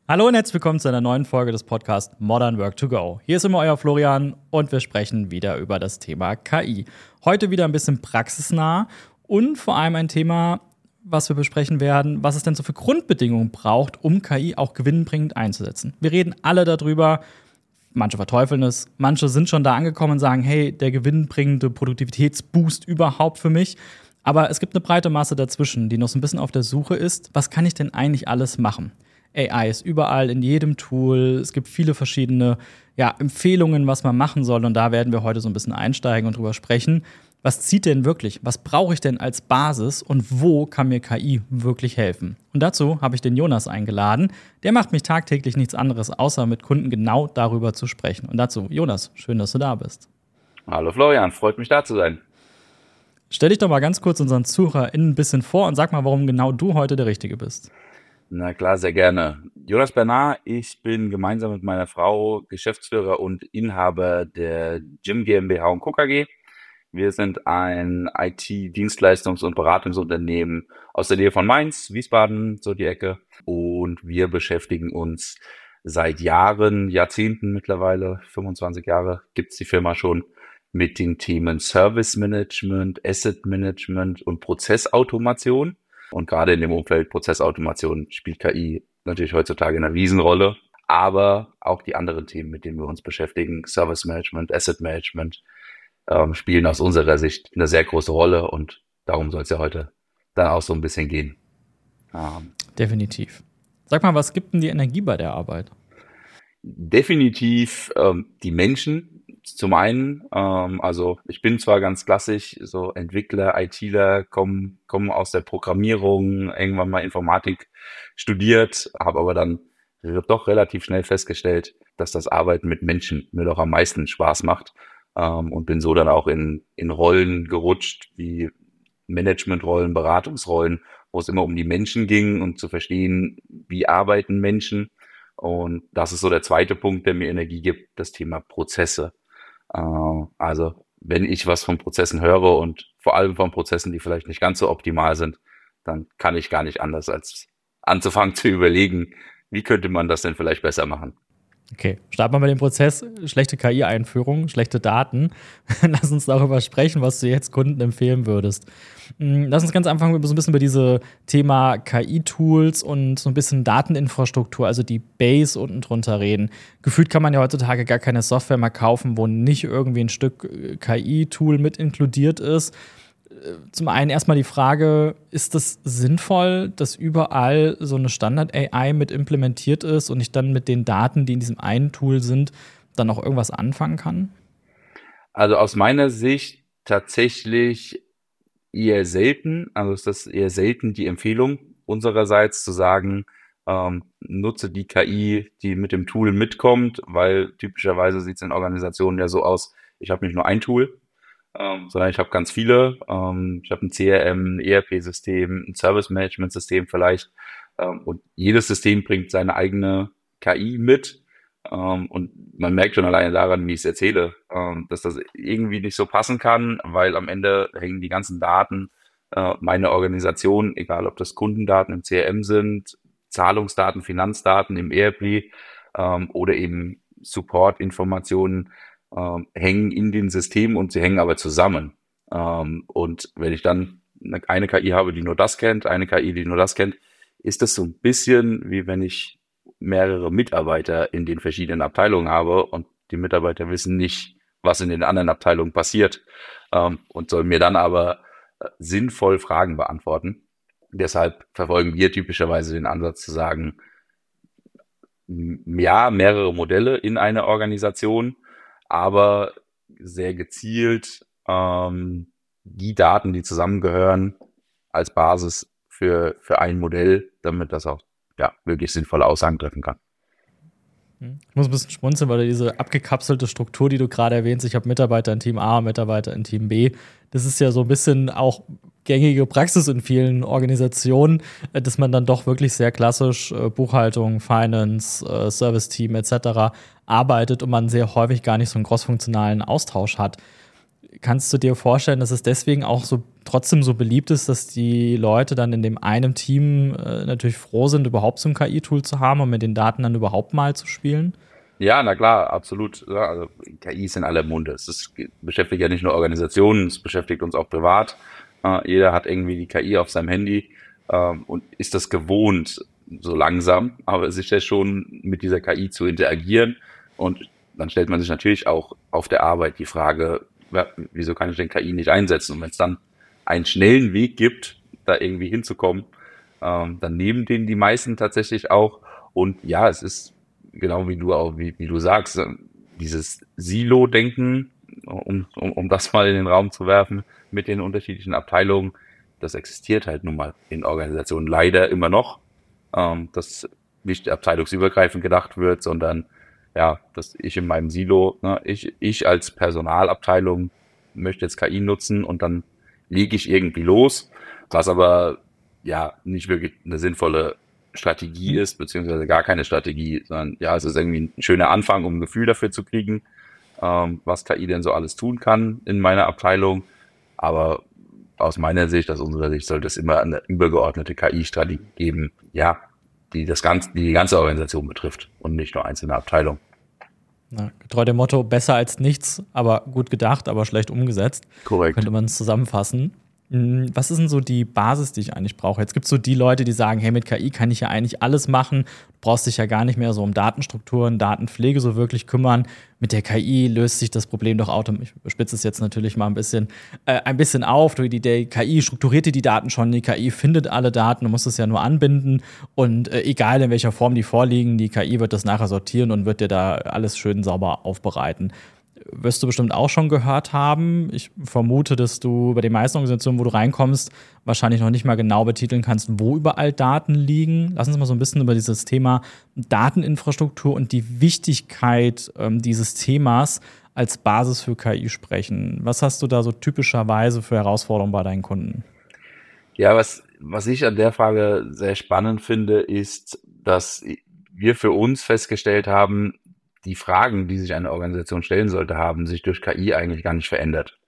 Hallo und herzlich willkommen zu einer neuen Folge des Podcasts Modern Work to Go. Hier ist immer euer Florian und wir sprechen wieder über das Thema KI. Heute wieder ein bisschen praxisnah und vor allem ein Thema, was wir besprechen werden, was es denn so für Grundbedingungen braucht, um KI auch gewinnbringend einzusetzen. Wir reden alle darüber, manche verteufeln es, manche sind schon da angekommen und sagen, hey, der gewinnbringende Produktivitätsboost überhaupt für mich. Aber es gibt eine breite Masse dazwischen, die noch so ein bisschen auf der Suche ist, was kann ich denn eigentlich alles machen? AI ist überall in jedem Tool. Es gibt viele verschiedene Empfehlungen, was man machen soll. Und da werden wir heute so ein bisschen einsteigen und drüber sprechen. Was zieht denn wirklich? Was brauche ich denn als Basis? Und wo kann mir KI wirklich helfen? Und dazu habe ich den Jonas eingeladen. Der macht mich tagtäglich nichts anderes, außer mit Kunden genau darüber zu sprechen. Und dazu, Jonas, schön, dass du da bist. Hallo Florian, freut mich da zu sein. Stell dich doch mal ganz kurz unseren ZuhörerInnen ein bisschen vor und sag mal, warum genau du heute der Richtige bist. Na klar, sehr gerne. Jonas Bernard, ich bin gemeinsam mit meiner Frau Geschäftsführer und Inhaber der Jim GmbH und Co. KG. Wir sind ein IT-Dienstleistungs- und Beratungsunternehmen aus der Nähe von Mainz, Wiesbaden, so die Ecke. Und wir beschäftigen uns seit Jahren, Jahrzehnten mittlerweile, 25 Jahre gibt's die Firma schon, mit den Themen Service Management, Asset Management und Prozessautomation. Und gerade in dem Umfeld Prozessautomation spielt KI natürlich heutzutage eine Riesenrolle, aber auch die anderen Themen, mit denen wir uns beschäftigen, Service Management, Asset Management, spielen aus unserer Sicht eine sehr große Rolle und darum soll es ja heute dann auch so ein bisschen gehen. Definitiv. Sag mal, was gibt denn die Energie bei der Arbeit? Definitiv die Menschen. Zum einen, also ich bin zwar ganz klassisch, so Entwickler, ITler, kommen aus der Programmierung, irgendwann mal Informatik studiert, habe aber dann doch relativ schnell festgestellt, dass das Arbeiten mit Menschen mir doch am meisten Spaß macht, und bin so dann auch in Rollen gerutscht, wie Managementrollen, Beratungsrollen, wo es immer um die Menschen ging und zu verstehen, wie arbeiten Menschen. Und das ist so der zweite Punkt, der mir Energie gibt, das Thema Prozesse. Also wenn ich was von Prozessen höre und vor allem von Prozessen, die vielleicht nicht ganz so optimal sind, dann kann ich gar nicht anders, als anzufangen zu überlegen, wie könnte man das denn vielleicht besser machen. Okay, starten wir mit dem Prozess. Schlechte KI-Einführung, schlechte Daten. Lass uns darüber sprechen, was du jetzt Kunden empfehlen würdest. Lass uns ganz anfangen, so ein bisschen über diese Thema KI-Tools und so ein bisschen Dateninfrastruktur, also die Base unten drunter reden. Gefühlt kann man ja heutzutage gar keine Software mehr kaufen, wo nicht irgendwie ein Stück KI-Tool mit inkludiert ist. Zum einen erstmal die Frage, ist es sinnvoll, dass überall so eine Standard-AI mit implementiert ist und ich dann mit den Daten, die in diesem einen Tool sind, dann auch irgendwas anfangen kann? Also aus meiner Sicht tatsächlich eher selten. Also ist das eher selten die Empfehlung unsererseits zu sagen, nutze die KI, die mit dem Tool mitkommt, weil typischerweise sieht es in Organisationen ja so aus, ich habe nicht nur ein Tool, sondern ich habe ganz viele. Ich habe ein CRM, ein ERP-System, ein Service-Management-System vielleicht. Und jedes System bringt seine eigene KI mit. Und man merkt schon alleine daran, wie ich es erzähle, dass das irgendwie nicht so passen kann, weil am Ende hängen die ganzen Daten meiner Organisation, egal ob das Kundendaten im CRM sind, Zahlungsdaten, Finanzdaten im ERP oder eben Support-Informationen, hängen in den Systemen und sie hängen aber zusammen. Und wenn ich dann eine KI habe, die nur das kennt, eine KI, die nur das kennt, ist das so ein bisschen wie wenn ich mehrere Mitarbeiter in den verschiedenen Abteilungen habe und die Mitarbeiter wissen nicht, was in den anderen Abteilungen passiert, und sollen mir dann aber sinnvoll Fragen beantworten. Deshalb verfolgen wir typischerweise den Ansatz zu sagen, ja, mehrere Modelle in einer Organisation, aber sehr gezielt die Daten, die zusammengehören, als Basis für ein Modell, damit das auch wirklich sinnvolle Aussagen treffen kann. Ich muss ein bisschen schmunzeln, weil diese abgekapselte Struktur, die du gerade erwähnst, ich habe Mitarbeiter in Team A, Mitarbeiter in Team B, das ist ja so ein bisschen auch gängige Praxis in vielen Organisationen, dass man dann doch wirklich sehr klassisch Buchhaltung, Finance, Service-Team etc. arbeitet und man sehr häufig gar nicht so einen crossfunktionalen Austausch hat. kannst du dir vorstellen, dass es deswegen auch so trotzdem so beliebt ist, dass die Leute dann in dem einen Team natürlich froh sind, überhaupt so ein KI-Tool zu haben und mit den Daten dann überhaupt mal zu spielen? Ja, na klar, absolut. Ja, also KI ist in aller Munde. Beschäftigt ja nicht nur Organisationen, es beschäftigt uns auch privat. Jeder hat irgendwie die KI auf seinem Handy und ist das gewohnt, so langsam, aber sicher schon mit dieser KI zu interagieren. Und dann stellt man sich natürlich auch auf der Arbeit die Frage, ja, wieso kann ich denn KI nicht einsetzen? Und wenn es dann einen schnellen Weg gibt, da irgendwie hinzukommen, dann nehmen den die meisten tatsächlich auch. Und ja, es ist genau wie du sagst, dieses Silo-Denken, um das mal in den Raum zu werfen, mit den unterschiedlichen Abteilungen, das existiert halt nun mal in Organisationen leider immer noch, dass nicht abteilungsübergreifend gedacht wird, sondern ja, dass ich in meinem Silo, ne, ich als Personalabteilung möchte jetzt KI nutzen und dann lege ich irgendwie los, was aber ja nicht wirklich eine sinnvolle Strategie ist, beziehungsweise gar keine Strategie, sondern ja, es ist irgendwie ein schöner Anfang, um ein Gefühl dafür zu kriegen, was KI denn so alles tun kann in meiner Abteilung. Aber aus meiner Sicht, aus unserer Sicht, sollte es immer eine übergeordnete KI-Strategie geben, ja, die die ganze Organisation betrifft und nicht nur einzelne Abteilungen. Ja, getreu dem Motto, besser als nichts, aber gut gedacht, aber schlecht umgesetzt. Korrekt. Könnte man es zusammenfassen. Was ist denn so die Basis, die ich eigentlich brauche? Jetzt gibt es so die Leute, die sagen, hey, mit KI kann ich ja eigentlich alles machen. Du brauchst dich ja gar nicht mehr so um Datenstrukturen, Datenpflege so wirklich kümmern. Mit der KI löst sich das Problem doch automatisch. Ich spitze es jetzt natürlich mal ein bisschen auf. Die KI strukturiert dir die Daten schon. Die KI findet alle Daten. Du musst es ja nur anbinden. Und egal in welcher Form die vorliegen, die KI wird das nachher sortieren und wird dir da alles schön sauber aufbereiten. Wirst du bestimmt auch schon gehört haben. Ich vermute, dass du bei den meisten Organisationen, wo du reinkommst, wahrscheinlich noch nicht mal genau betiteln kannst, wo überall Daten liegen. Lass uns mal so ein bisschen über dieses Thema Dateninfrastruktur und die Wichtigkeit dieses Themas als Basis für KI sprechen. Was hast du da so typischerweise für Herausforderungen bei deinen Kunden? Ja, was ich an der Frage sehr spannend finde, ist, dass wir für uns festgestellt haben, die Fragen, die sich eine Organisation stellen sollte, haben sich durch KI eigentlich gar nicht verändert.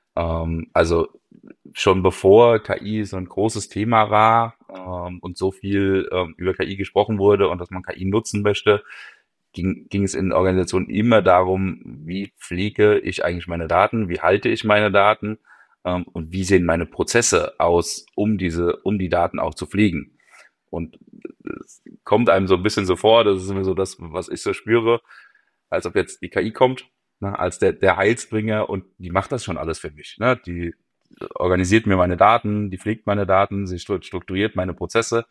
Also schon bevor KI so ein großes Thema war und so viel über KI gesprochen wurde und dass man KI nutzen möchte, ging es in Organisationen immer darum, wie pflege ich eigentlich meine Daten, wie halte ich meine Daten und wie sehen meine Prozesse aus, um die Daten auch zu pflegen. Und es kommt einem so ein bisschen so vor, das ist immer so das, was ich so spüre, als ob jetzt die KI kommt, ne, als der Heilsbringer und die macht das schon alles für mich. Ne? Die organisiert mir meine Daten, die pflegt meine Daten, sie strukturiert meine Prozesse.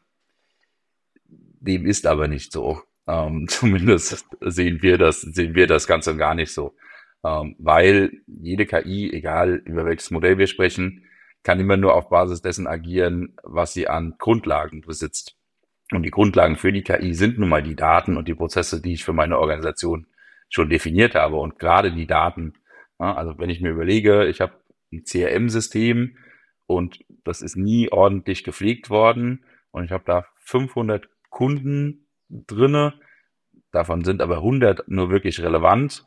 Dem ist aber nicht so. Zumindest sehen wir das Ganze gar nicht so. Weil jede KI, egal über welches Modell wir sprechen, kann immer nur auf Basis dessen agieren, was sie an Grundlagen besitzt. Und die Grundlagen für die KI sind nun mal die Daten und die Prozesse, die ich für meine Organisation schon definiert habe. Und gerade die Daten, ja, also wenn ich mir überlege, ich habe ein CRM-System und das ist nie ordentlich gepflegt worden und ich habe da 500 Kunden drinne, davon sind aber 100 nur wirklich relevant.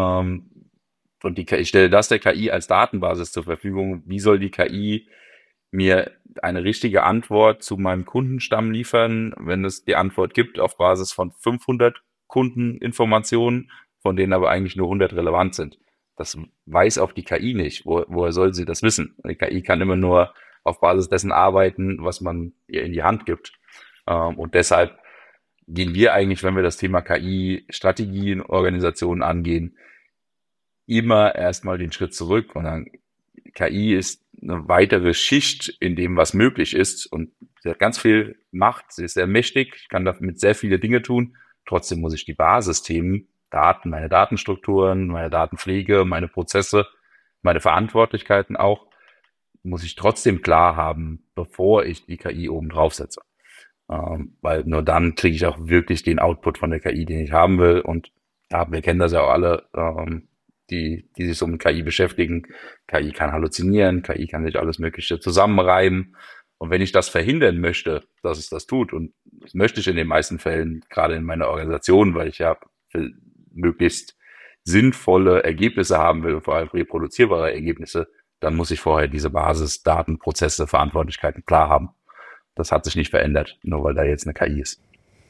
Und ich stelle das der KI als Datenbasis zur Verfügung. Wie soll die KI mir eine richtige Antwort zu meinem Kundenstamm liefern, wenn es die Antwort gibt auf Basis von 500 Kundeninformationen, von denen aber eigentlich nur 100 relevant sind? Das weiß auch die KI nicht. Woher soll sie das wissen? Die KI kann immer nur auf Basis dessen arbeiten, was man ihr in die Hand gibt. Und deshalb gehen wir eigentlich, wenn wir das Thema KI-Strategie in Organisationen angehen, immer erstmal den Schritt zurück und dann KI ist eine weitere Schicht in dem, was möglich ist und sie hat ganz viel Macht, sie ist sehr mächtig, ich kann damit sehr viele Dinge tun, trotzdem muss ich die Basisthemen, Daten, meine Datenstrukturen, meine Datenpflege, meine Prozesse, meine Verantwortlichkeiten auch, muss ich trotzdem klar haben, bevor ich die KI oben drauf setze. Weil nur dann kriege ich auch wirklich den Output von der KI, den ich haben will. Und ja, wir kennen das ja auch alle, die sich so mit KI beschäftigen. KI kann halluzinieren, KI kann sich alles Mögliche zusammenreiben. Und wenn ich das verhindern möchte, dass es das tut, und das möchte ich in den meisten Fällen, gerade in meiner Organisation, weil ich ja möglichst sinnvolle Ergebnisse haben will, vor allem reproduzierbare Ergebnisse, dann muss ich vorher diese Basis, Daten, Prozesse, Verantwortlichkeiten klar haben. Das hat sich nicht verändert, nur weil da jetzt eine KI ist.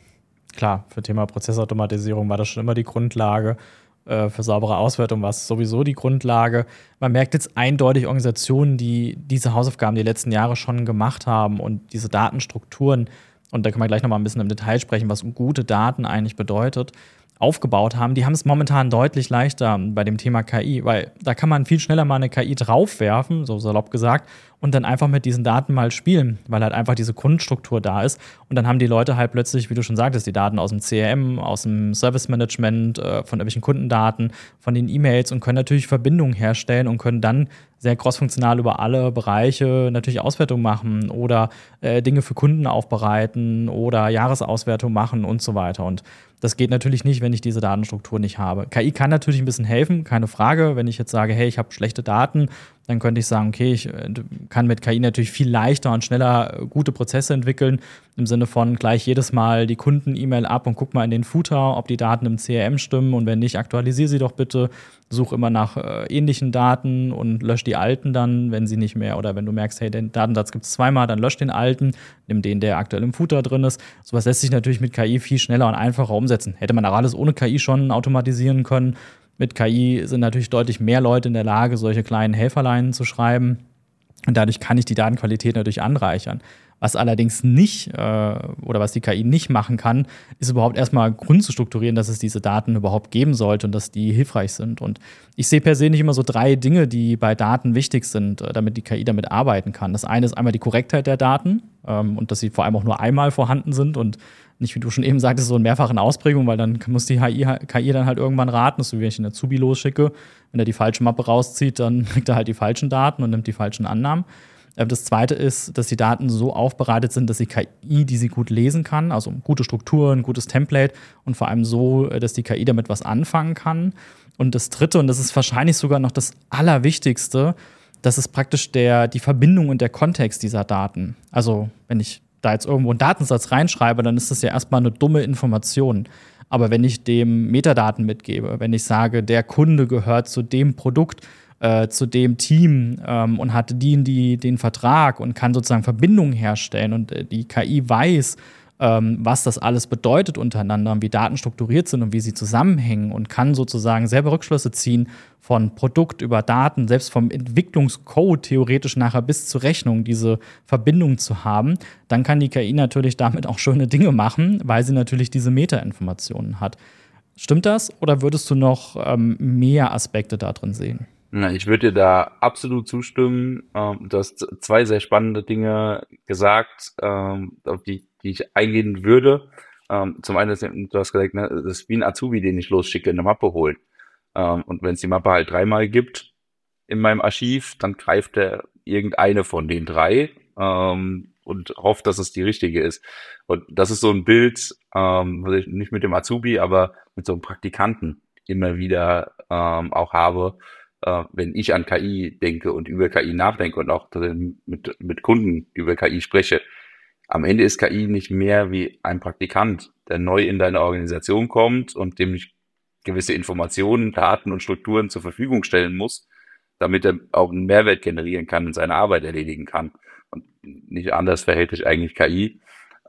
Klar, für Thema Prozessautomatisierung war das schon immer die Grundlage. Für saubere Auswertung war es sowieso die Grundlage. Man merkt jetzt eindeutig Organisationen, die diese Hausaufgaben die letzten Jahre schon gemacht haben und diese Datenstrukturen, und da können wir gleich noch mal ein bisschen im Detail sprechen, was gute Daten eigentlich bedeutet, aufgebaut haben, die haben es momentan deutlich leichter bei dem Thema KI, weil da kann man viel schneller mal eine KI draufwerfen, so salopp gesagt, und dann einfach mit diesen Daten mal spielen, weil halt einfach diese Grundstruktur da ist. Und dann haben die Leute halt plötzlich, wie du schon sagtest, die Daten aus dem CRM, aus dem Service Management, von irgendwelchen Kundendaten, von den E-Mails und können natürlich Verbindungen herstellen und können dann sehr crossfunktional über alle Bereiche natürlich Auswertung machen oder Dinge für Kunden aufbereiten oder Jahresauswertung machen und so weiter. Und das geht natürlich nicht, wenn ich diese Datenstruktur nicht habe. KI kann natürlich ein bisschen helfen, keine Frage. Wenn ich jetzt sage, hey, ich habe schlechte Daten, dann könnte ich sagen, okay, ich kann mit KI natürlich viel leichter und schneller gute Prozesse entwickeln, im Sinne von gleich jedes Mal die Kunden-E-Mail ab und guck mal in den Footer, ob die Daten im CRM stimmen und wenn nicht, aktualisiere sie doch bitte, such immer nach ähnlichen Daten und lösch die alten dann, wenn sie nicht mehr, oder wenn du merkst, hey, den Datensatz gibt es zweimal, dann lösch den alten, nimm den, der aktuell im Footer drin ist. Sowas lässt sich natürlich mit KI viel schneller und einfacher umsetzen. Hätte man auch alles ohne KI schon automatisieren können. Mit KI sind natürlich deutlich mehr Leute in der Lage, solche kleinen Helferleinen zu schreiben. Und dadurch kann ich die Datenqualität natürlich anreichern. Was allerdings nicht, oder was die KI nicht machen kann, ist überhaupt erstmal Grund zu strukturieren, dass es diese Daten überhaupt geben sollte und dass die hilfreich sind. Und ich sehe per se nicht immer so 3 Dinge, die bei Daten wichtig sind, damit die KI damit arbeiten kann. Das eine ist einmal die Korrektheit der Daten und dass sie vor allem auch nur einmal vorhanden sind und nicht, wie du schon eben sagtest, so in mehrfachen Ausprägungen, weil dann muss die KI dann halt irgendwann raten, so wie wenn ich einen Azubi losschicke. Wenn er die falsche Mappe rauszieht, dann kriegt er halt die falschen Daten und nimmt die falschen Annahmen. Das zweite ist, dass die Daten so aufbereitet sind, dass die KI die sie gut lesen kann, also gute Strukturen, gutes Template und vor allem so, dass die KI damit was anfangen kann. Und das dritte, und das ist wahrscheinlich sogar noch das Allerwichtigste, das ist praktisch die Verbindung und der Kontext dieser Daten. Also wenn ich da jetzt irgendwo einen Datensatz reinschreibe, dann ist das ja erstmal eine dumme Information. Aber wenn ich dem Metadaten mitgebe, wenn ich sage, der Kunde gehört zu dem Produkt, zu dem Team und hat den Vertrag und kann sozusagen Verbindungen herstellen und die KI weiß, was das alles bedeutet untereinander und wie Daten strukturiert sind und wie sie zusammenhängen und kann sozusagen selber Rückschlüsse ziehen von Produkt über Daten, selbst vom Entwicklungscode theoretisch nachher bis zur Rechnung diese Verbindung zu haben, dann kann die KI natürlich damit auch schöne Dinge machen, weil sie natürlich diese Metainformationen hat. Stimmt das oder würdest du noch mehr Aspekte da drin sehen? Na, ich würde dir da absolut zustimmen. Du hast 2 sehr spannende Dinge gesagt, auf die ich eingehen würde. Zum einen, du hast gesagt, ne, das ist wie ein Azubi, den ich losschicke, eine Mappe holen. Und wenn es die Mappe halt 3-mal gibt in meinem Archiv, dann greift er irgendeine von den 3 und hofft, dass es die richtige ist. Und das ist so ein Bild, was ich nicht mit dem Azubi, aber mit so einem Praktikanten immer wieder auch habe, wenn ich an KI denke und über KI nachdenke und auch mit Kunden über KI spreche. Am Ende ist KI nicht mehr wie ein Praktikant, der neu in deine Organisation kommt und dem ich gewisse Informationen, Daten und Strukturen zur Verfügung stellen muss, damit er auch einen Mehrwert generieren kann und seine Arbeit erledigen kann. Und nicht anders verhält sich eigentlich KI.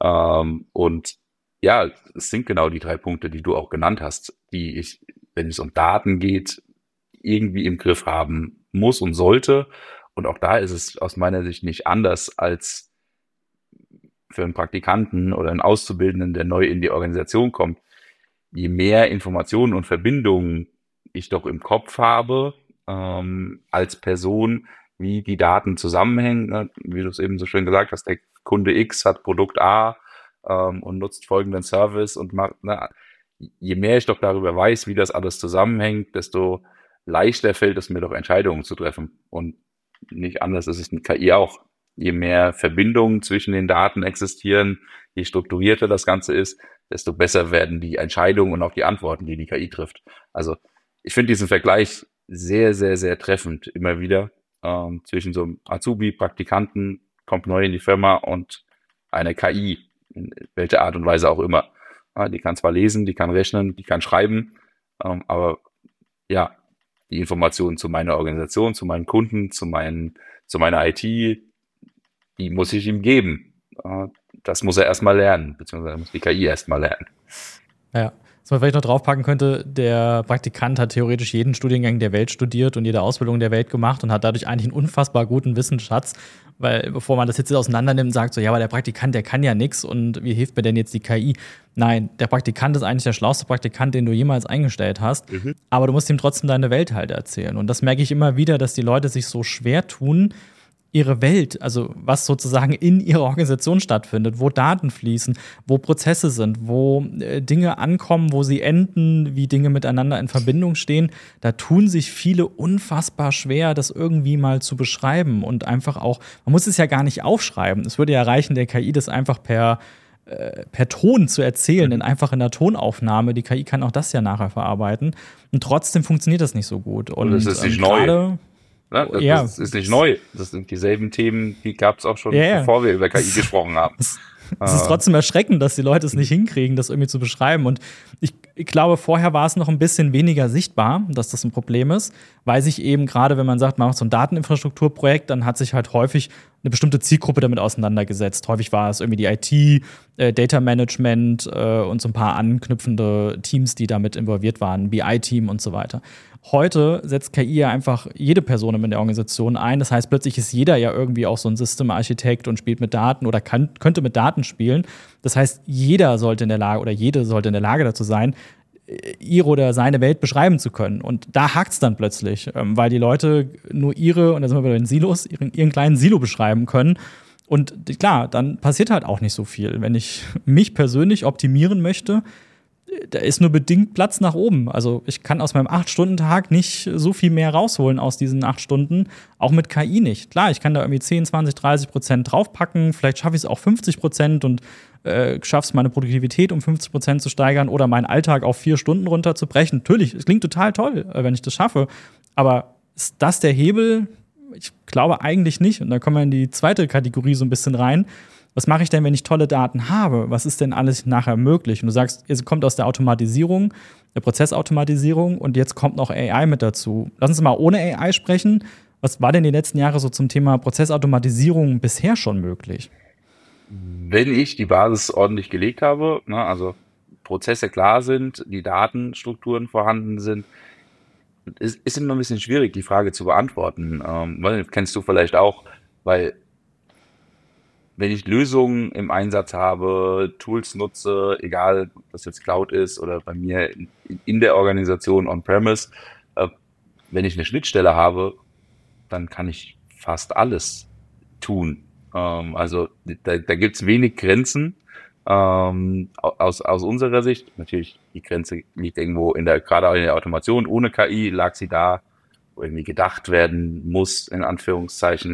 Und ja, es sind genau die 3 Punkte, die du auch genannt hast, die ich, wenn es um Daten geht, irgendwie im Griff haben muss und sollte. Und auch da ist es aus meiner Sicht nicht anders als für einen Praktikanten oder einen Auszubildenden, der neu in die Organisation kommt. Je mehr Informationen und Verbindungen ich doch im Kopf habe, als Person, wie die Daten zusammenhängen, ne? Wie du es eben so schön gesagt hast, der Kunde X hat Produkt A und nutzt folgenden Service und macht, ne? Je mehr ich doch darüber weiß, wie das alles zusammenhängt, desto leichter fällt es mir doch, Entscheidungen zu treffen. Und nicht anders ist es mit KI auch. Je mehr Verbindungen zwischen den Daten existieren, je strukturierter das Ganze ist, desto besser werden die Entscheidungen und auch die Antworten, die die KI trifft. Also ich finde diesen Vergleich sehr, sehr, sehr treffend immer wieder zwischen so einem Azubi, Praktikanten, kommt neu in die Firma und einer KI, in welcher Art und Weise auch immer. Ja, die kann zwar lesen, die kann rechnen, die kann schreiben, aber ja, die Informationen zu meiner Organisation, zu meinen Kunden, zu meiner IT, die muss ich ihm geben. Das muss er erstmal lernen, beziehungsweise muss die KI erstmal lernen. Ja. Was man vielleicht noch draufpacken könnte, der Praktikant hat theoretisch jeden Studiengang der Welt studiert und jede Ausbildung der Welt gemacht und hat dadurch eigentlich einen unfassbar guten Wissensschatz, weil bevor man das jetzt auseinander nimmt und sagt so, ja, aber der Praktikant, der kann ja nichts und wie hilft mir denn jetzt die KI? Nein, der Praktikant ist eigentlich der schlauste Praktikant, den du jemals eingestellt hast, aber du musst ihm trotzdem deine Welt halt erzählen. Und das merke ich immer wieder, dass die Leute sich so schwer tun, ihre Welt, also was sozusagen in ihrer Organisation stattfindet, wo Daten fließen, wo Prozesse sind, wo Dinge ankommen, wo sie enden, wie Dinge miteinander in Verbindung stehen, da tun sich viele unfassbar schwer, das irgendwie mal zu beschreiben und einfach auch, man muss es ja gar nicht aufschreiben. Es würde ja reichen, der KI das einfach per Ton zu erzählen, einfach in der Tonaufnahme. Die KI kann auch das ja nachher verarbeiten. Und trotzdem funktioniert das nicht so gut. Und das ist nicht neu. Das ist nicht neu. Das sind dieselben Themen, die gab es auch schon, bevor wir über KI gesprochen haben. Es ist trotzdem erschreckend, dass die Leute es nicht hinkriegen, das irgendwie zu beschreiben. Und ich glaube, vorher war es noch ein bisschen weniger sichtbar, dass das ein Problem ist, weil sich eben gerade, wenn man sagt, man macht so ein Dateninfrastrukturprojekt, dann hat sich halt häufig eine bestimmte Zielgruppe damit auseinandergesetzt. Häufig war es irgendwie die IT, Data Management und so ein paar anknüpfende Teams, die damit involviert waren, BI-Team und so weiter. Heute setzt KI ja einfach jede Person in der Organisation ein. Das heißt, plötzlich ist jeder ja irgendwie auch so ein Systemarchitekt und spielt mit Daten oder könnte mit Daten spielen. Das heißt, jeder sollte in der Lage oder jede sollte in der Lage dazu sein, ihre oder seine Welt beschreiben zu können. Und da hakt's dann plötzlich, weil die Leute nur ihre, und da sind wir bei den Silos, ihren kleinen Silo beschreiben können. Und klar, dann passiert halt auch nicht so viel. Wenn ich mich persönlich optimieren möchte, da ist nur bedingt Platz nach oben. Also ich kann aus meinem 8-Stunden-Tag nicht so viel mehr rausholen aus diesen 8 Stunden, auch mit KI nicht. Klar, ich kann da irgendwie 10, 20, 30% draufpacken, vielleicht schaffe ich es auch 50% und schaffe es, meine Produktivität um 50% zu steigern oder meinen Alltag auf 4 Stunden runterzubrechen. Natürlich, es klingt total toll, wenn ich das schaffe, aber ist das der Hebel? Ich glaube eigentlich nicht. Und da kommen wir in die zweite Kategorie so ein bisschen rein. Was mache ich denn, wenn ich tolle Daten habe? Was ist denn alles nachher möglich? Und du sagst, es kommt aus der Automatisierung, der Prozessautomatisierung und jetzt kommt noch AI mit dazu. Lass uns mal ohne AI sprechen. Was war denn die letzten Jahre so zum Thema Prozessautomatisierung bisher schon möglich? Wenn ich die Basis ordentlich gelegt habe, also Prozesse klar sind, die Datenstrukturen vorhanden sind, ist immer ein bisschen schwierig, die Frage zu beantworten. Kennst du vielleicht auch, weil wenn ich Lösungen im Einsatz habe, Tools nutze, egal, ob das jetzt Cloud ist oder bei mir in der Organisation on-premise, wenn ich eine Schnittstelle habe, dann kann ich fast alles tun. Also da gibt es wenig Grenzen aus unserer Sicht. Natürlich, die Grenze liegt irgendwo gerade in der Automation. Ohne KI lag sie da, wo irgendwie gedacht werden muss, in Anführungszeichen,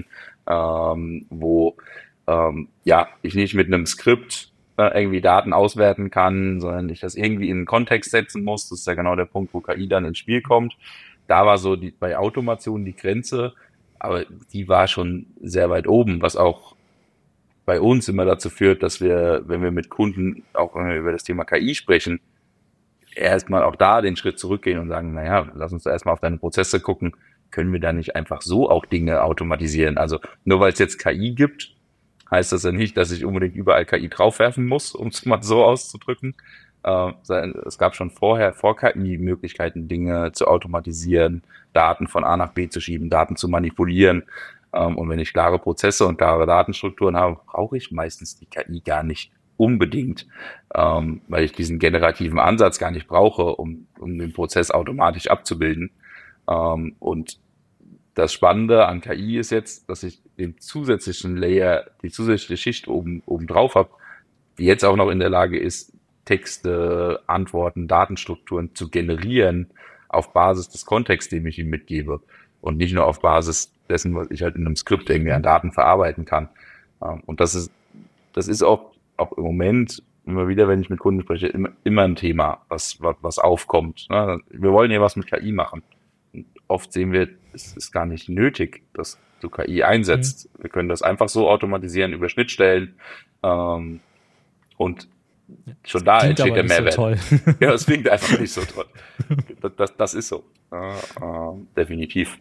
wo ich nicht mit einem Skript irgendwie Daten auswerten kann, sondern ich das irgendwie in einen Kontext setzen muss. Das ist ja genau der Punkt, wo KI dann ins Spiel kommt. Da war so bei Automation die Grenze, aber die war schon sehr weit oben, was auch bei uns immer dazu führt, dass wir, wenn wir mit Kunden auch über das Thema KI sprechen, erstmal auch da den Schritt zurückgehen und sagen, naja, lass uns da erstmal auf deine Prozesse gucken, können wir da nicht einfach so auch Dinge automatisieren? Also nur weil es jetzt KI gibt, heißt das ja nicht, dass ich unbedingt überall KI draufwerfen muss, um es mal so auszudrücken. Es gab schon vor KI Möglichkeiten, Dinge zu automatisieren, Daten von A nach B zu schieben, Daten zu manipulieren. Und wenn ich klare Prozesse und klare Datenstrukturen habe, brauche ich meistens die KI gar nicht unbedingt, weil ich diesen generativen Ansatz gar nicht brauche, um den Prozess automatisch abzubilden. Und das Spannende an KI ist jetzt, dass ich den zusätzlichen Layer, die zusätzliche Schicht oben drauf habe, die jetzt auch noch in der Lage ist, Texte, Antworten, Datenstrukturen zu generieren auf Basis des Kontexts, den ich ihm mitgebe und nicht nur auf Basis dessen, was ich halt in einem Skript irgendwie an Daten verarbeiten kann. Und das ist auch im Moment immer wieder, wenn ich mit Kunden spreche, immer ein Thema, was aufkommt. Wir wollen ja was mit KI machen. Und oft sehen wir, es ist gar nicht nötig, dass du KI einsetzt. Wir können das einfach so automatisieren über Schnittstellen. Und Schon da entsteht der Mehrwert. So toll. Ja, das klingt einfach nicht so toll. Das ist so. Definitiv.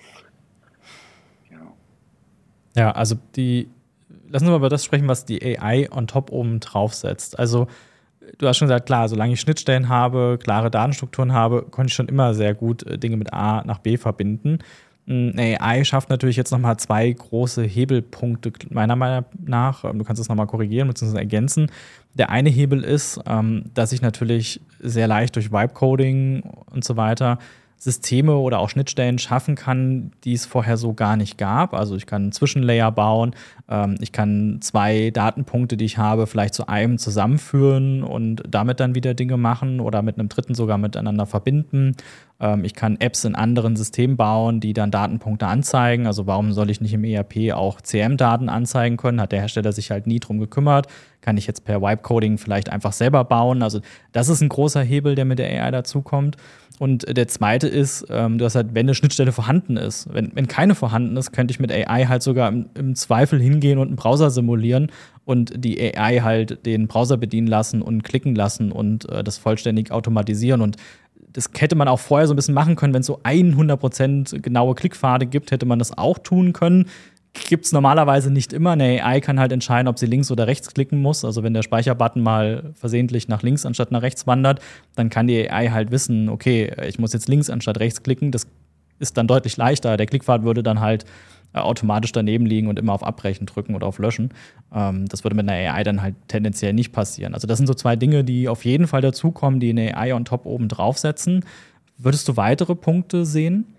Ja, also lassen wir mal über das sprechen, was die AI on top oben drauf setzt. Also du hast schon gesagt, klar, solange ich Schnittstellen habe, klare Datenstrukturen habe, konnte ich schon immer sehr gut Dinge mit A nach B verbinden. AI schafft natürlich jetzt nochmal 2 große Hebelpunkte, meiner Meinung nach. Du kannst es nochmal korrigieren bzw. ergänzen. Der eine Hebel ist, dass ich natürlich sehr leicht durch Vibe-Coding und so weiter Systeme oder auch Schnittstellen schaffen kann, die es vorher so gar nicht gab. Also ich kann einen Zwischenlayer bauen, ich kann 2 Datenpunkte, die ich habe, vielleicht zu einem zusammenführen und damit dann wieder Dinge machen oder mit einem dritten sogar miteinander verbinden. Ich kann Apps in anderen Systemen bauen, die dann Datenpunkte anzeigen. Also warum soll ich nicht im ERP auch CM-Daten anzeigen können? Hat der Hersteller sich halt nie drum gekümmert. Kann ich jetzt per Vibe-Coding vielleicht einfach selber bauen? Also das ist ein großer Hebel, der mit der AI dazukommt. Und der zweite ist, du hast halt, wenn eine Schnittstelle vorhanden ist, wenn keine vorhanden ist, könnte ich mit AI halt sogar im Zweifel hingehen und einen Browser simulieren und die AI halt den Browser bedienen lassen und klicken lassen und das vollständig automatisieren. Und das hätte man auch vorher so ein bisschen machen können, wenn es so 100% genaue Klickpfade gibt, hätte man das auch tun können. Gibt es normalerweise nicht immer. Eine AI kann halt entscheiden, ob sie links oder rechts klicken muss. Also wenn der Speicherbutton mal versehentlich nach links anstatt nach rechts wandert, dann kann die AI halt wissen, okay, ich muss jetzt links anstatt rechts klicken. Das ist dann deutlich leichter. Der Klickpfad würde dann halt automatisch daneben liegen und immer auf Abbrechen drücken oder auf Löschen. Das würde mit einer AI dann halt tendenziell nicht passieren. Also das sind so 2 Dinge, die auf jeden Fall dazukommen, die eine AI on top oben draufsetzen. Würdest du weitere Punkte sehen?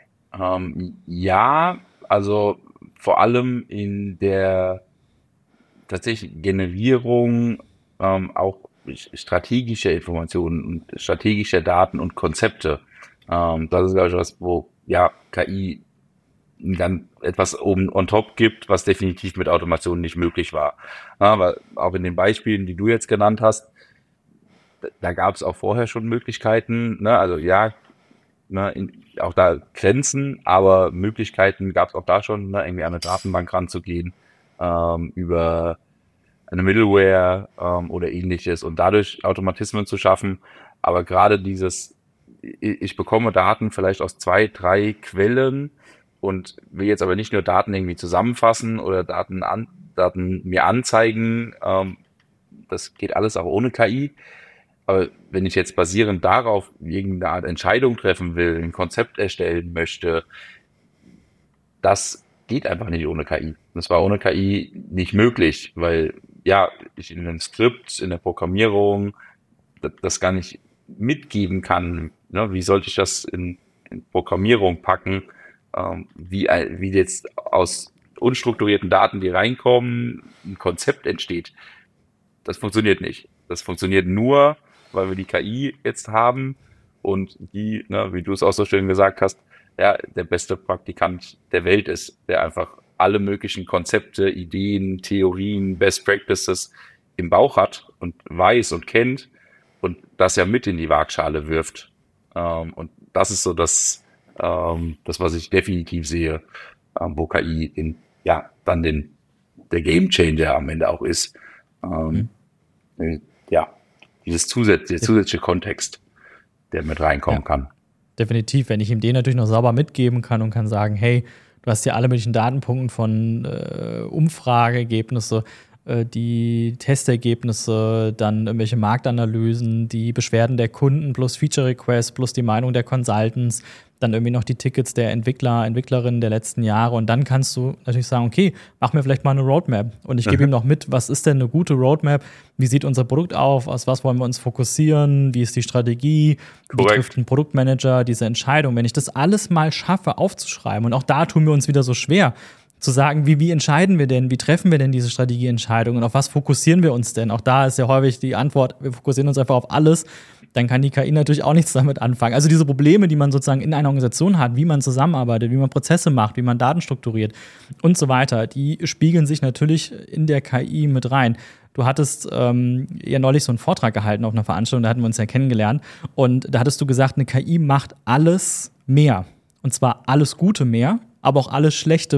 Ja, also vor allem in der tatsächlich Generierung auch strategischer Informationen und strategischer Daten und Konzepte. Das ist, glaube ich, was, wo KI dann etwas oben on top gibt, was definitiv mit Automation nicht möglich war. Aber auch in den Beispielen, die du jetzt genannt hast, da gab es auch vorher schon Möglichkeiten, ne? Also auch da Grenzen, aber Möglichkeiten gab es auch da schon, ne? Irgendwie an eine Datenbank ranzugehen, über eine Middleware oder ähnliches und dadurch Automatismen zu schaffen. Aber gerade ich bekomme Daten vielleicht aus 2, 3 Quellen und will jetzt aber nicht nur Daten irgendwie zusammenfassen oder Daten mir anzeigen. Das geht alles auch ohne KI. Aber wenn ich jetzt basierend darauf irgendeine Art Entscheidung treffen will, ein Konzept erstellen möchte, das geht einfach nicht ohne KI. Das war ohne KI nicht möglich, weil ich in einem Skript, in der Programmierung das gar nicht mitgeben kann. Ne? Wie sollte ich das in Programmierung packen? Wie jetzt aus unstrukturierten Daten, die reinkommen, ein Konzept entsteht. Das funktioniert nicht. Das funktioniert nur, weil wir die KI jetzt haben und die, ne, wie du es auch so schön gesagt hast, der beste Praktikant der Welt ist, der einfach alle möglichen Konzepte, Ideen, Theorien, Best Practices im Bauch hat und weiß und kennt und das ja mit in die Waagschale wirft. Und das ist so das, was ich definitiv sehe, wo KI dann der Gamechanger am Ende auch ist. Der zusätzliche Kontext, der mit reinkommen kann. Definitiv, wenn ich ihm den natürlich noch sauber mitgeben kann und kann sagen, hey, du hast hier alle möglichen Datenpunkte von Umfrageergebnisse, die Testergebnisse, dann irgendwelche Marktanalysen, die Beschwerden der Kunden plus Feature-Requests plus die Meinung der Consultants, dann irgendwie noch die Tickets der Entwickler, Entwicklerinnen der letzten Jahre und dann kannst du natürlich sagen, okay, mach mir vielleicht mal eine Roadmap und ich gebe ihm noch mit, was ist denn eine gute Roadmap, wie sieht unser Produkt auf was wollen wir uns fokussieren, wie ist die Strategie, wie trifft ein Produktmanager diese Entscheidung. Wenn ich das alles mal schaffe aufzuschreiben und auch da tun wir uns wieder so schwer, zu sagen, wie entscheiden wir denn, wie treffen wir denn diese Strategieentscheidungen und auf was fokussieren wir uns denn? Auch da ist ja häufig die Antwort, wir fokussieren uns einfach auf alles. Dann kann die KI natürlich auch nichts damit anfangen. Also diese Probleme, die man sozusagen in einer Organisation hat, wie man zusammenarbeitet, wie man Prozesse macht, wie man Daten strukturiert und so weiter, die spiegeln sich natürlich in der KI mit rein. Du hattest neulich so einen Vortrag gehalten auf einer Veranstaltung, da hatten wir uns ja kennengelernt und da hattest du gesagt, eine KI macht alles mehr. Und zwar alles Gute mehr, aber auch alles Schlechte mehr.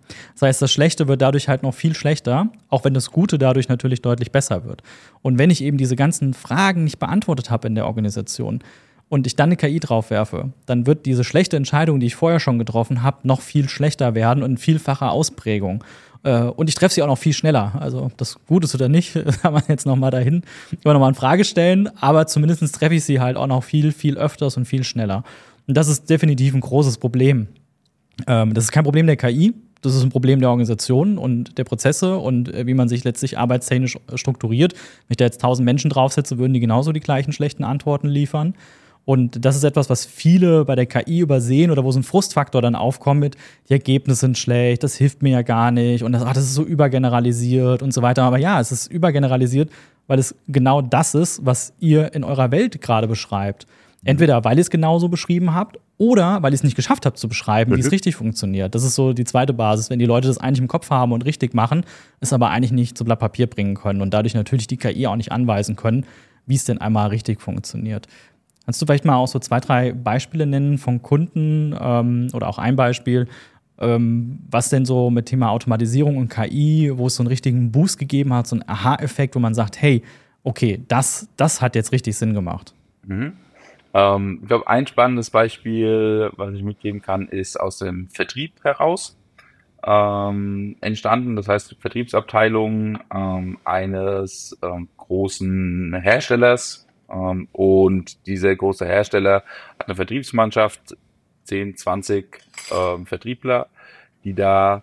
Das heißt, das Schlechte wird dadurch halt noch viel schlechter, auch wenn das Gute dadurch natürlich deutlich besser wird. Und wenn ich eben diese ganzen Fragen nicht beantwortet habe in der Organisation und ich dann eine KI drauf werfe, dann wird diese schlechte Entscheidung, die ich vorher schon getroffen habe, noch viel schlechter werden und in vielfacher Ausprägung. Und ich treffe sie auch noch viel schneller. Also, ob das gut ist oder nicht, kann man jetzt noch mal dahin immer noch mal in Frage stellen. Aber zumindest treffe ich sie halt auch noch viel, viel öfters und viel schneller. Und das ist definitiv ein großes Problem. Das ist kein Problem der KI. Das ist ein Problem der Organisation und der Prozesse und wie man sich letztlich arbeitstechnisch strukturiert. Wenn ich da jetzt 1000 Menschen draufsetze, würden die genauso die gleichen schlechten Antworten liefern. Und das ist etwas, was viele bei der KI übersehen oder wo so ein Frustfaktor dann aufkommt mit, die Ergebnisse sind schlecht, das hilft mir ja gar nicht und das ist so übergeneralisiert und so weiter. Aber ja, es ist übergeneralisiert, weil es genau das ist, was ihr in eurer Welt gerade beschreibt. Entweder, weil ihr es genauso beschrieben habt oder weil ihr es nicht geschafft habt zu beschreiben, wie es richtig funktioniert. Das ist so die zweite Basis, wenn die Leute das eigentlich im Kopf haben und richtig machen, es aber eigentlich nicht zu Blatt Papier bringen können und dadurch natürlich die KI auch nicht anweisen können, wie es denn einmal richtig funktioniert. Kannst du vielleicht mal auch so 2, 3 Beispiele nennen von Kunden oder auch ein Beispiel, was denn so mit Thema Automatisierung und KI, wo es so einen richtigen Boost gegeben hat, so einen Aha-Effekt, wo man sagt, hey, okay, das hat jetzt richtig Sinn gemacht. Ich glaube, ein spannendes Beispiel, was ich mitgeben kann, ist aus dem Vertrieb heraus entstanden. Das heißt, die Vertriebsabteilung eines großen Herstellers. Und dieser große Hersteller hat eine Vertriebsmannschaft, 10, 20 Vertriebler, die da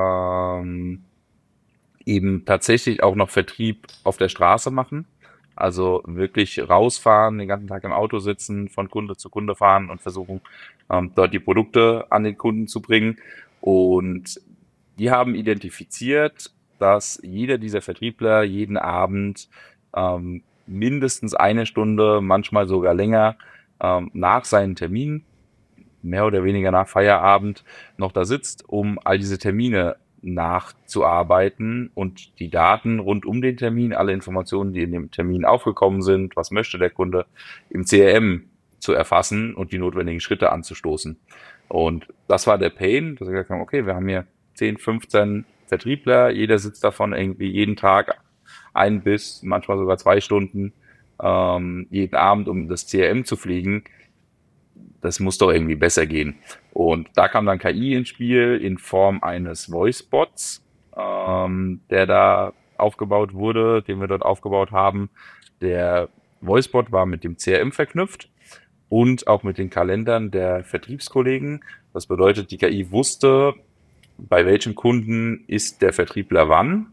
eben tatsächlich auch noch Vertrieb auf der Straße machen. Also wirklich rausfahren, den ganzen Tag im Auto sitzen, von Kunde zu Kunde fahren und versuchen, dort die Produkte an den Kunden zu bringen. Und die haben identifiziert, dass jeder dieser Vertriebler jeden Abend mindestens 1 Stunde, manchmal sogar länger, nach seinen Terminen, mehr oder weniger nach Feierabend, noch da sitzt, um all diese Termine nachzuarbeiten und die Daten rund um den Termin, alle Informationen, die in dem Termin aufgekommen sind, was möchte der Kunde, im CRM zu erfassen und die notwendigen Schritte anzustoßen. Und das war der Pain, dass wir gesagt haben, okay, wir haben hier 10, 15 Vertriebler, jeder sitzt davon irgendwie jeden Tag 1 bis manchmal sogar 2 Stunden jeden Abend, um das CRM zu pflegen. Das muss doch irgendwie besser gehen. Und da kam dann KI ins Spiel in Form eines Voice-Bots, der da aufgebaut wurde, den wir dort aufgebaut haben. Der Voice-Bot war mit dem CRM verknüpft und auch mit den Kalendern der Vertriebskollegen. Das bedeutet, die KI wusste, bei welchem Kunden ist der Vertriebler wann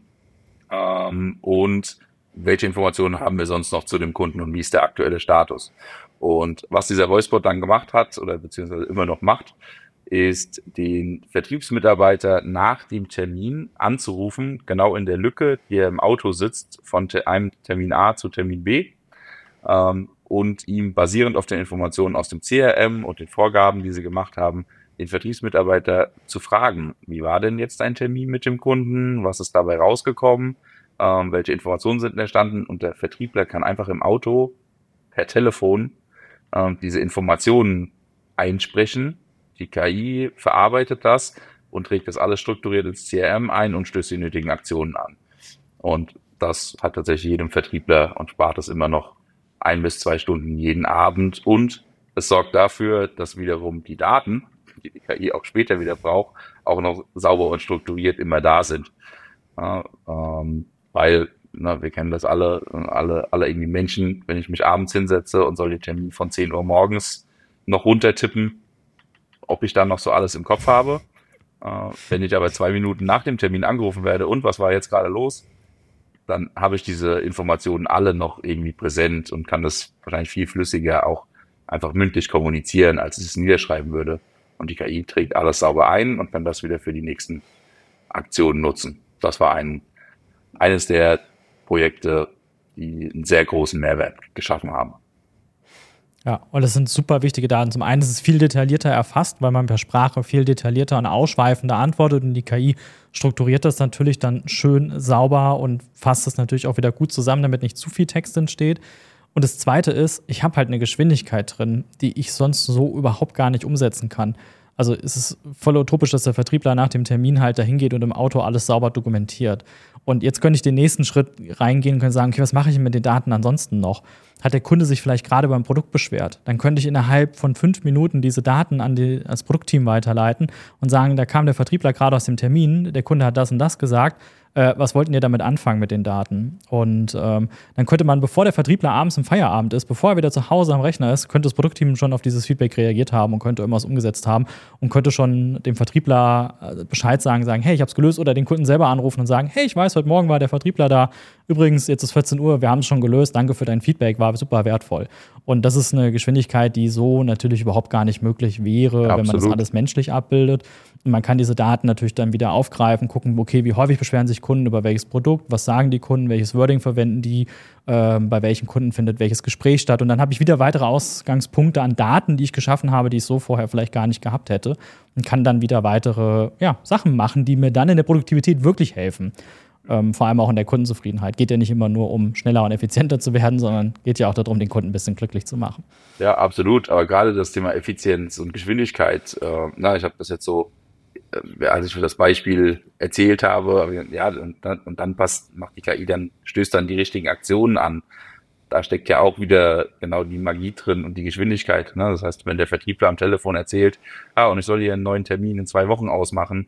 und welche Informationen haben wir sonst noch zu dem Kunden und wie ist der aktuelle Status. Und was dieser Voicebot dann gemacht hat oder beziehungsweise immer noch macht, ist den Vertriebsmitarbeiter nach dem Termin anzurufen, genau in der Lücke, die er im Auto sitzt, von einem Termin A zu Termin B und ihm basierend auf den Informationen aus dem CRM und den Vorgaben, die sie gemacht haben, den Vertriebsmitarbeiter zu fragen, wie war denn jetzt dein Termin mit dem Kunden, was ist dabei rausgekommen, welche Informationen sind entstanden und der Vertriebler kann einfach im Auto per Telefon diese Informationen einsprechen. Die KI verarbeitet das und trägt das alles strukturiert ins CRM ein und stößt die nötigen Aktionen an. Und das hat tatsächlich jedem Vertriebler und spart es immer noch 1 bis 2 Stunden jeden Abend. Und es sorgt dafür, dass wiederum die Daten, die die KI auch später wieder braucht, auch noch sauber und strukturiert immer da sind. Weil wir kennen das alle irgendwie Menschen, wenn ich mich abends hinsetze und soll den Termin von 10 Uhr morgens noch runtertippen, ob ich dann noch so alles im Kopf habe. Wenn ich aber 2 Minuten nach dem Termin angerufen werde und was war jetzt gerade los, dann habe ich diese Informationen alle noch irgendwie präsent und kann das wahrscheinlich viel flüssiger auch einfach mündlich kommunizieren, als ich es niederschreiben würde. Und die KI trägt alles sauber ein und kann das wieder für die nächsten Aktionen nutzen. Das war eines der Projekte, die einen sehr großen Mehrwert geschaffen haben. Ja, und das sind super wichtige Daten. Zum einen ist es viel detaillierter erfasst, weil man per Sprache viel detaillierter und ausschweifender antwortet und die KI strukturiert das natürlich dann schön sauber und fasst es natürlich auch wieder gut zusammen, damit nicht zu viel Text entsteht. Und das Zweite ist, ich habe halt eine Geschwindigkeit drin, die ich sonst so überhaupt gar nicht umsetzen kann. Also es ist voll utopisch, dass der Vertriebler nach dem Termin halt dahin geht und im Auto alles sauber dokumentiert. Und jetzt könnte ich den nächsten Schritt reingehen und könnte sagen, okay, was mache ich denn mit den Daten ansonsten noch? Hat der Kunde sich vielleicht gerade beim Produkt beschwert? Dann könnte ich innerhalb von 5 Minuten diese Daten an das Produktteam weiterleiten und sagen, da kam der Vertriebler gerade aus dem Termin, der Kunde hat das und das gesagt. Was wollten ihr damit anfangen mit den Daten? Und dann könnte man, bevor der Vertriebler abends im Feierabend ist, bevor er wieder zu Hause am Rechner ist, könnte das Produktteam schon auf dieses Feedback reagiert haben und könnte irgendwas umgesetzt haben und könnte schon dem Vertriebler Bescheid sagen, hey, ich habe es gelöst, oder den Kunden selber anrufen und sagen, hey, ich weiß, heute Morgen war der Vertriebler da. Übrigens, jetzt ist 14 Uhr, wir haben es schon gelöst, danke für dein Feedback, war super wertvoll. Und das ist eine Geschwindigkeit, die so natürlich überhaupt gar nicht möglich wäre, Absolut. wenn man das alles menschlich abbildet. Und man kann diese Daten natürlich dann wieder aufgreifen, gucken, okay, wie häufig beschweren sich Kunden über welches Produkt, was sagen die Kunden, welches Wording verwenden die, bei welchen Kunden findet welches Gespräch statt. Und dann habe ich wieder weitere Ausgangspunkte an Daten, die ich geschaffen habe, die ich so vorher vielleicht gar nicht gehabt hätte, und kann dann wieder weitere Sachen machen, die mir dann in der Produktivität wirklich helfen. Vor allem auch in der Kundenzufriedenheit. Geht ja nicht immer nur um schneller und effizienter zu werden, sondern geht ja auch darum, den Kunden ein bisschen glücklich zu machen. Ja, absolut. Aber gerade das Thema Effizienz und Geschwindigkeit, ich habe das jetzt so, als ich für das Beispiel erzählt habe, ja, und dann macht die KI stößt dann die richtigen Aktionen an. Da steckt ja auch wieder genau die Magie drin und die Geschwindigkeit. Ne? Das heißt, wenn der Vertriebler am Telefon erzählt, und ich soll hier einen neuen Termin in 2 Wochen ausmachen,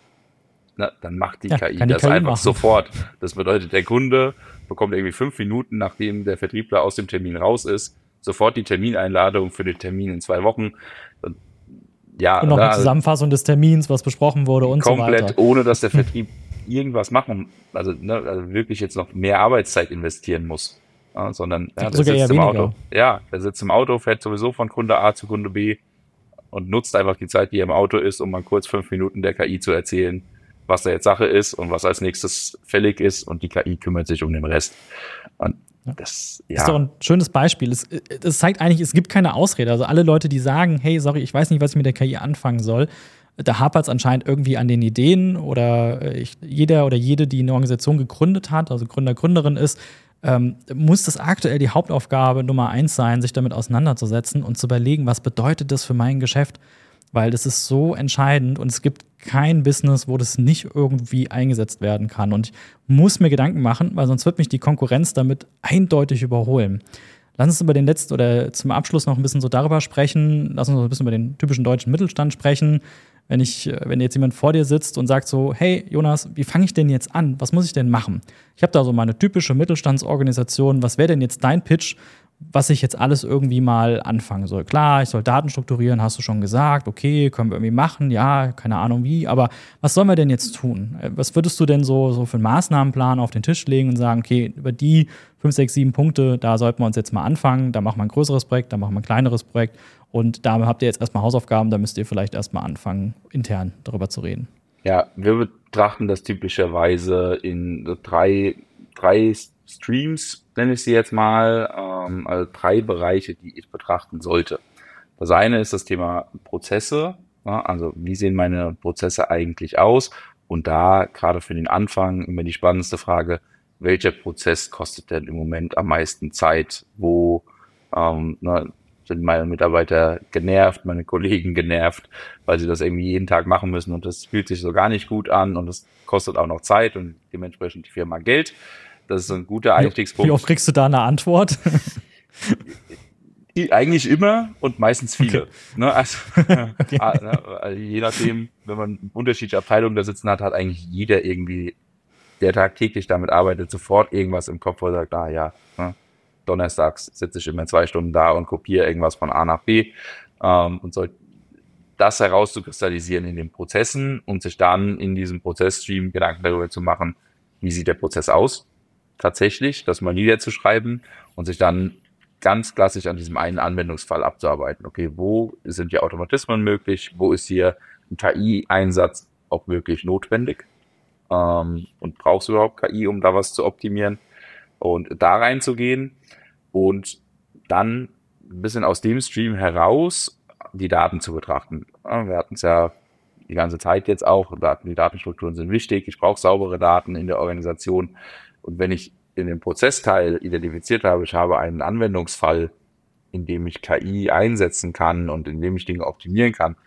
dann macht die KI das einfach sofort. Das bedeutet, der Kunde bekommt irgendwie 5 Minuten, nachdem der Vertriebler aus dem Termin raus ist, sofort die Termineinladung für den Termin in 2 Wochen. Und noch eine Zusammenfassung des Termins, was besprochen wurde und so weiter. Komplett, ohne dass der Vertrieb irgendwas machen, also wirklich jetzt noch mehr Arbeitszeit investieren muss. Sondern der sitzt im Auto. Ja, der sitzt im Auto, fährt sowieso von Kunde A zu Kunde B und nutzt einfach die Zeit, die er im Auto ist, um mal kurz 5 Minuten der KI zu erzählen, was da jetzt Sache ist und was als nächstes fällig ist, und die KI kümmert sich um den Rest. Und das ist doch ein schönes Beispiel. Es zeigt eigentlich, es gibt keine Ausrede. Also alle Leute, die sagen, hey, sorry, ich weiß nicht, was ich mit der KI anfangen soll, da hapert es anscheinend irgendwie an den Ideen, oder jeder oder jede, die eine Organisation gegründet hat, also Gründer, Gründerin ist, muss das aktuell die Hauptaufgabe Nummer 1 sein, sich damit auseinanderzusetzen und zu überlegen, was bedeutet das für mein Geschäft? Weil das ist so entscheidend und es gibt kein Business, wo das nicht irgendwie eingesetzt werden kann. Und ich muss mir Gedanken machen, weil sonst wird mich die Konkurrenz damit eindeutig überholen. Lass uns über den letzten oder zum Abschluss noch ein bisschen so darüber sprechen. Lass uns noch ein bisschen über den typischen deutschen Mittelstand sprechen. Wenn jetzt jemand vor dir sitzt und sagt so, hey Jonas, wie fange ich denn jetzt an? Was muss ich denn machen? Ich habe da so meine typische Mittelstandsorganisation. Was wäre denn jetzt dein Pitch, was ich jetzt alles irgendwie mal anfangen soll? Klar, ich soll Daten strukturieren, hast du schon gesagt. Okay, können wir irgendwie machen. Ja, keine Ahnung wie. Aber was sollen wir denn jetzt tun? Was würdest du denn so für einen Maßnahmenplan auf den Tisch legen und sagen, okay, über die 5, 6, 7 Punkte, da sollten wir uns jetzt mal anfangen. Da machen wir ein größeres Projekt, da machen wir ein kleineres Projekt. Und da habt ihr jetzt erstmal Hausaufgaben, da müsst ihr vielleicht erstmal anfangen, intern darüber zu reden. Ja, wir betrachten das typischerweise in drei Streams, nenne ich sie jetzt mal, also 3 Bereiche, die ich betrachten sollte. Das eine ist das Thema Prozesse, also wie sehen meine Prozesse eigentlich aus? Und da gerade für den Anfang immer die spannendste Frage, welcher Prozess kostet denn im Moment am meisten Zeit? Wo sind meine Mitarbeiter genervt, meine Kollegen genervt, weil sie das irgendwie jeden Tag machen müssen und das fühlt sich so gar nicht gut an und das kostet auch noch Zeit und dementsprechend die Firma Geld. Das ist ein guter Einstiegspunkt. Wie oft kriegst du da eine Antwort? Eigentlich immer und meistens viele. Okay. Ne? Also, also je nachdem, wenn man unterschiedliche Abteilungen da sitzen hat, hat eigentlich jeder irgendwie, der tagtäglich damit arbeitet, sofort irgendwas im Kopf, wo er sagt, donnerstags sitze ich immer 2 Stunden da und kopiere irgendwas von A nach B und soll das herauszukristallisieren in den Prozessen und sich dann in diesem Prozessstream Gedanken darüber zu machen, wie sieht der Prozess aus, tatsächlich, das mal niederzuschreiben und sich dann ganz klassisch an diesem einen Anwendungsfall abzuarbeiten. Okay, wo sind die Automatismen möglich, wo ist hier ein KI-Einsatz auch wirklich notwendig und brauchst du überhaupt KI, um da was zu optimieren? Und da reinzugehen und dann ein bisschen aus dem Stream heraus die Daten zu betrachten. Wir hatten es ja die ganze Zeit jetzt auch, die Datenstrukturen sind wichtig, ich brauche saubere Daten in der Organisation. Und wenn ich in dem Prozessteil identifiziert habe, ich habe einen Anwendungsfall, in dem ich KI einsetzen kann und in dem ich Dinge optimieren kann,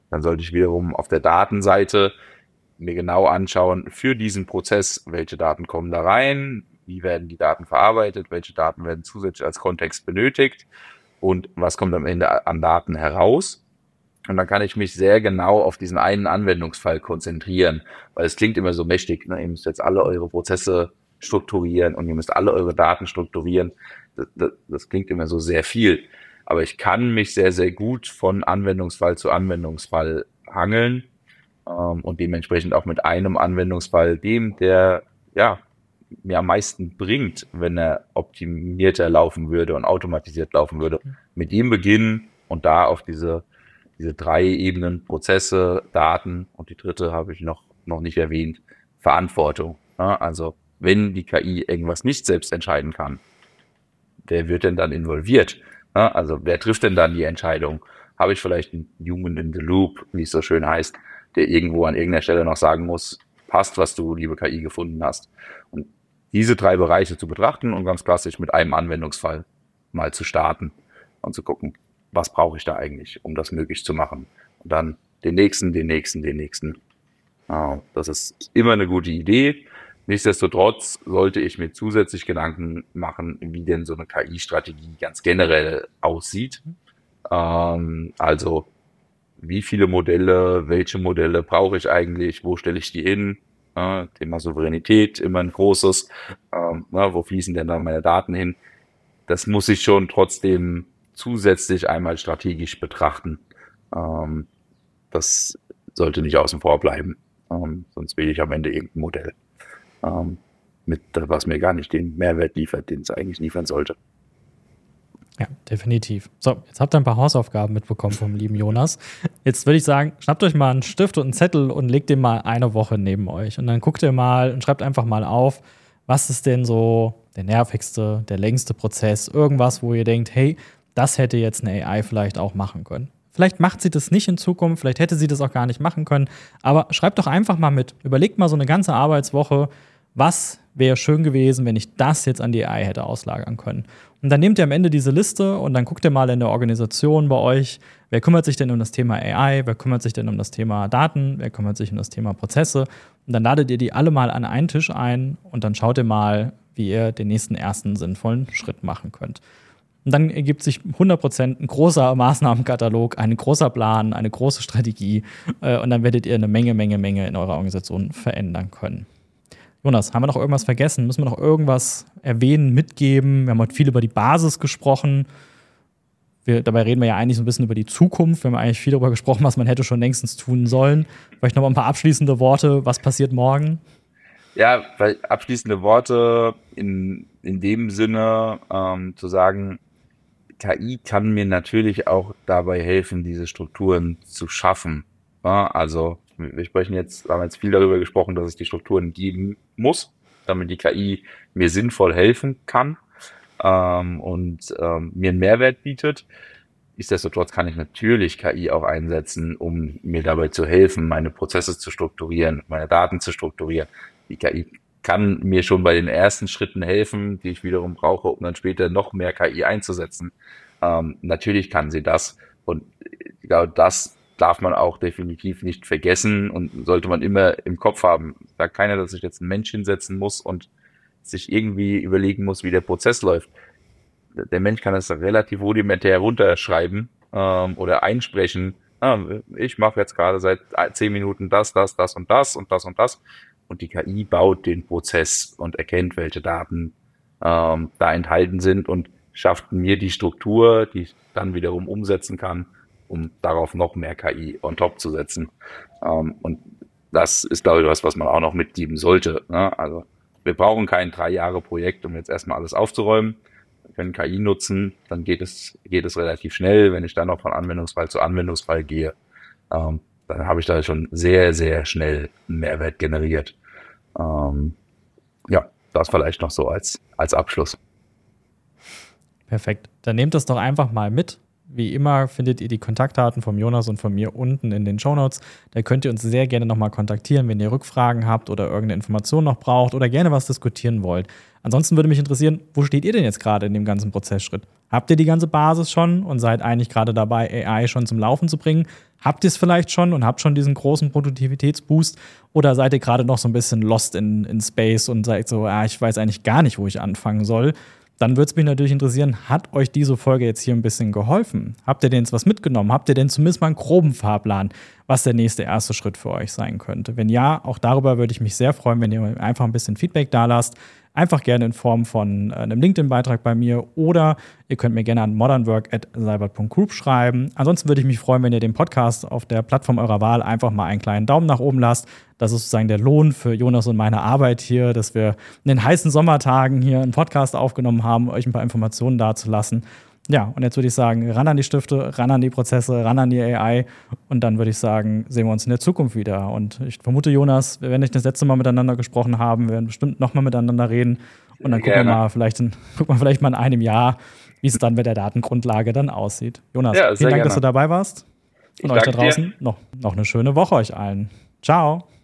Dann sollte ich wiederum auf der Datenseite mir genau anschauen, für diesen Prozess, welche Daten kommen da rein, wie werden die Daten verarbeitet, welche Daten werden zusätzlich als Kontext benötigt und was kommt am Ende an Daten heraus. Und dann kann ich mich sehr genau auf diesen einen Anwendungsfall konzentrieren, weil es klingt immer so mächtig, ne? Ihr müsst jetzt alle eure Prozesse strukturieren und ihr müsst alle eure Daten strukturieren. Das klingt immer so sehr viel. Aber ich kann mich sehr, sehr gut von Anwendungsfall zu Anwendungsfall hangeln und dementsprechend auch mit einem Anwendungsfall, der ja mir am meisten bringt, wenn er optimierter laufen würde und automatisiert laufen würde, mit ihm beginnen und da auf diese 3 Ebenen, Prozesse, Daten und die dritte habe ich noch nicht erwähnt, Verantwortung. Ja, also wenn die KI irgendwas nicht selbst entscheiden kann, wer wird denn dann involviert? Ja, also wer trifft denn dann die Entscheidung? Habe ich vielleicht einen Human in the Loop, wie es so schön heißt, der irgendwo an irgendeiner Stelle noch sagen muss, passt, was du, liebe KI, gefunden hast. Und diese 3 Bereiche zu betrachten und ganz klassisch mit einem Anwendungsfall mal zu starten und zu gucken, was brauche ich da eigentlich, um das möglich zu machen. Und dann den nächsten. Das ist immer eine gute Idee. Nichtsdestotrotz sollte ich mir zusätzlich Gedanken machen, wie denn so eine KI-Strategie ganz generell aussieht. Also wie viele Modelle, welche Modelle brauche ich eigentlich, wo stelle ich die hin? Thema Souveränität, immer ein großes. Wo fließen denn dann meine Daten hin? Das muss ich schon trotzdem zusätzlich einmal strategisch betrachten. Das sollte nicht außen vor bleiben. Sonst wähle ich am Ende irgendein Modell, was mir gar nicht den Mehrwert liefert, den es eigentlich liefern sollte. Ja, definitiv. So, jetzt habt ihr ein paar Hausaufgaben mitbekommen vom lieben Jonas. Jetzt würde ich sagen, schnappt euch mal einen Stift und einen Zettel und legt den mal eine Woche neben euch. Und dann guckt ihr mal und schreibt einfach mal auf, was ist denn so der nervigste, der längste Prozess, irgendwas, wo ihr denkt, hey, das hätte jetzt eine AI vielleicht auch machen können. Vielleicht macht sie das nicht in Zukunft, vielleicht hätte sie das auch gar nicht machen können, aber schreibt doch einfach mal mit. Überlegt mal so eine ganze Arbeitswoche, was wäre schön gewesen, wenn ich das jetzt an die AI hätte auslagern können. Und dann nehmt ihr am Ende diese Liste und dann guckt ihr mal in der Organisation bei euch, wer kümmert sich denn um das Thema AI, wer kümmert sich denn um das Thema Daten, wer kümmert sich um das Thema Prozesse. Und dann ladet ihr die alle mal an einen Tisch ein und dann schaut ihr mal, wie ihr den nächsten ersten sinnvollen Schritt machen könnt. Und dann ergibt sich 100% ein großer Maßnahmenkatalog, ein großer Plan, eine große Strategie. Und dann werdet ihr eine Menge in eurer Organisation verändern können. Jonas, haben wir noch irgendwas vergessen? Müssen wir noch irgendwas erwähnen, mitgeben? Wir haben heute viel über die Basis gesprochen. Dabei reden wir ja eigentlich so ein bisschen über die Zukunft. Wir haben eigentlich viel darüber gesprochen, was man hätte schon längstens tun sollen. Vielleicht noch mal ein paar abschließende Worte. Was passiert morgen? Ja, weil abschließende Worte in dem Sinne zu sagen, KI kann mir natürlich auch dabei helfen, diese Strukturen zu schaffen. Ja, also wir haben jetzt viel darüber gesprochen, dass es die Strukturen geben muss, damit die KI mir sinnvoll helfen kann und mir einen Mehrwert bietet. Nichtsdestotrotz kann ich natürlich KI auch einsetzen, um mir dabei zu helfen, meine Prozesse zu strukturieren, meine Daten zu strukturieren. Die KI kann mir schon bei den ersten Schritten helfen, die ich wiederum brauche, um dann später noch mehr KI einzusetzen. Natürlich kann sie das und ich glaube, das darf man auch definitiv nicht vergessen und sollte man immer im Kopf haben. Sagt keiner, dass sich jetzt ein Mensch hinsetzen muss und sich irgendwie überlegen muss, wie der Prozess läuft. Der Mensch kann das relativ rudimentär runterschreiben oder einsprechen. Ich mache jetzt gerade seit 10 Minuten das und das und das und das. Und die KI baut den Prozess und erkennt, welche Daten da enthalten sind und schafft mir die Struktur, die ich dann wiederum umsetzen kann, um darauf noch mehr KI on top zu setzen. Und das ist, glaube ich, was man auch noch mitgeben sollte. Ne? Also wir brauchen kein 3-Jahre-Projekt, um jetzt erstmal alles aufzuräumen. Wir können KI nutzen, dann geht es relativ schnell. Wenn ich dann noch von Anwendungsfall zu Anwendungsfall gehe, dann habe ich da schon sehr, sehr schnell einen Mehrwert generiert. Ja, das vielleicht noch so als Abschluss. Perfekt. Dann nehmt das doch einfach mal mit. Wie immer findet ihr die Kontaktdaten vom Jonas und von mir unten in den Shownotes. Da könnt ihr uns sehr gerne nochmal kontaktieren, wenn ihr Rückfragen habt oder irgendeine Information noch braucht oder gerne was diskutieren wollt. Ansonsten würde mich interessieren, wo steht ihr denn jetzt gerade in dem ganzen Prozessschritt? Habt ihr die ganze Basis schon und seid eigentlich gerade dabei, AI schon zum Laufen zu bringen? Habt ihr es vielleicht schon und habt schon diesen großen Produktivitätsboost? Oder seid ihr gerade noch so ein bisschen lost in Space und seid so, ich weiß eigentlich gar nicht, wo ich anfangen soll? Dann würde es mich natürlich interessieren, hat euch diese Folge jetzt hier ein bisschen geholfen? Habt ihr denn jetzt was mitgenommen? Habt ihr denn zumindest mal einen groben Fahrplan, was der nächste erste Schritt für euch sein könnte? Wenn ja, auch darüber würde ich mich sehr freuen, wenn ihr mir einfach ein bisschen Feedback da lasst. Einfach gerne in Form von einem LinkedIn-Beitrag bei mir oder ihr könnt mir gerne an modernwork@seibert.group schreiben. Ansonsten würde ich mich freuen, wenn ihr den Podcast auf der Plattform eurer Wahl einfach mal einen kleinen Daumen nach oben lasst. Das ist sozusagen der Lohn für Jonas und meine Arbeit hier, dass wir in den heißen Sommertagen hier einen Podcast aufgenommen haben, euch ein paar Informationen dazulassen. Ja, und jetzt würde ich sagen, ran an die Stifte, ran an die Prozesse, ran an die AI. Und dann würde ich sagen, sehen wir uns in der Zukunft wieder. Und ich vermute, Jonas, wir werden nicht das letzte Mal miteinander gesprochen haben. Wir werden bestimmt nochmal miteinander reden. Und dann gucken wir vielleicht mal in einem Jahr, wie es dann mit der Datengrundlage dann aussieht. Jonas, vielen Dank, dass du dabei warst. Und euch da draußen noch eine schöne Woche euch allen. Ciao.